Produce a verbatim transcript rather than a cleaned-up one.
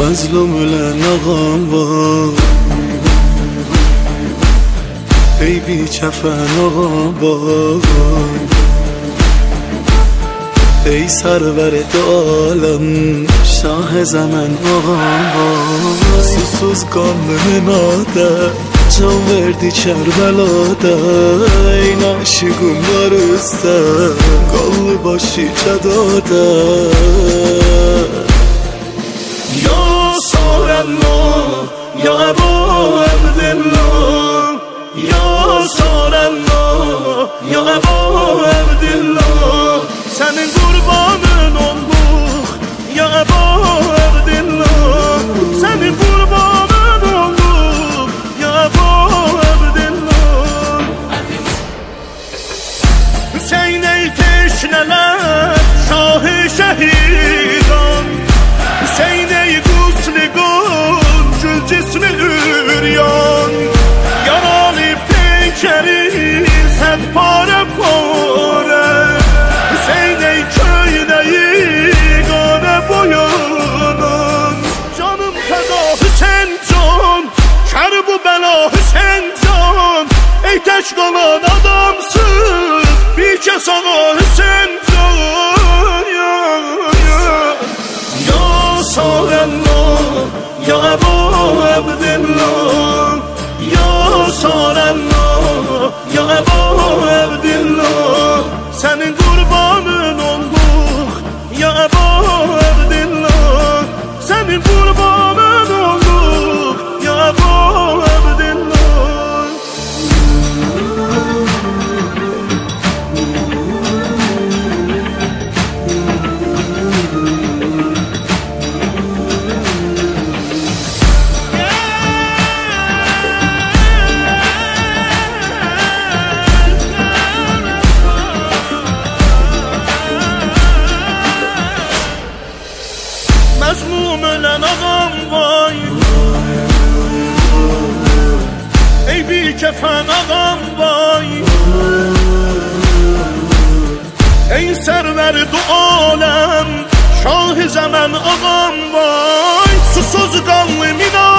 مظلوم لنقام با ای بی کفن آقا با ای سرور عالم شاه زمن آقا با سوسوز گام مناده جان وردی کربلاده ای ناشگون barısta قلب باشی چداده یا سارالله یا ابا عبدالله یا سارالله یا ابا عبدالله senin kurbanın olduk ya ابا عبدالله senin kurbanın olduk ya ابا عبدالله Hüseyin ey teşneler şahı şehidan Hüseyin ey gusli gun gül cismi üryan yaralı peykeri sen pare pare Hüseyin ey köyneyi gane boyanan canım feda Hüseyin can kar bu bela Hüseyin can ey teş kalan adamsız bir kez ağa Hüseyin can ya ya ya Sarallah ya Eba Abdillah ya Sarallah ya Eba Abdillah senin kurbanın olduk ya Eba Abdillah senin kurbanın olduk ya Eba Abdillah Mazlum ölen ağam vay ey bir kefen ağam vay ey server du alem şah-ı zaman ağam vay susuz kanlı mina